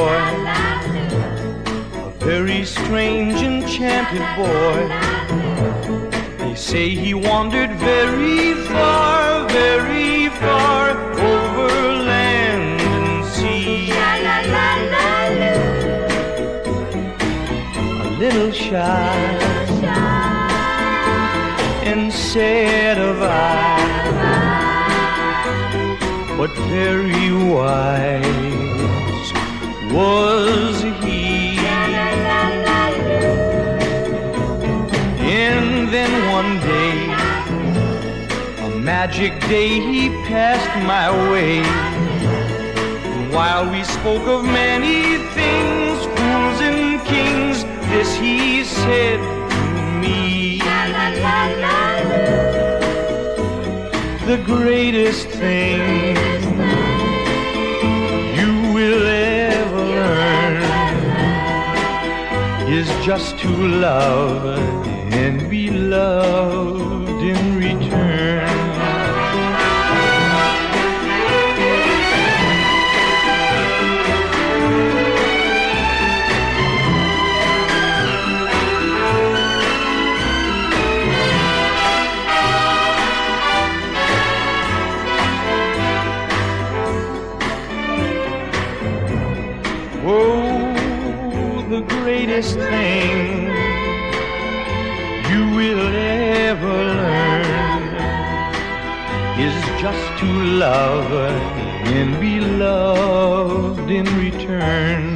boy, a very strange, enchanted boy. They say he wandered very far, very far over land and sea. A little shy and sad of eye, but very wise was he. And then one day, a magic day, he passed my way. And while we spoke of many things, fools and kings, this he said to me: the greatest thing you will ever learn is just to love and be loved in return. Oh, the greatest thing you will ever learn is just to love and be loved in return.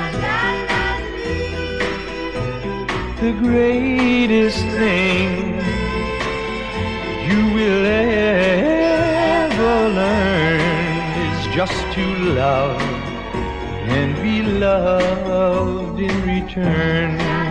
The greatest thing you will ever learn is just to love and be loved in return.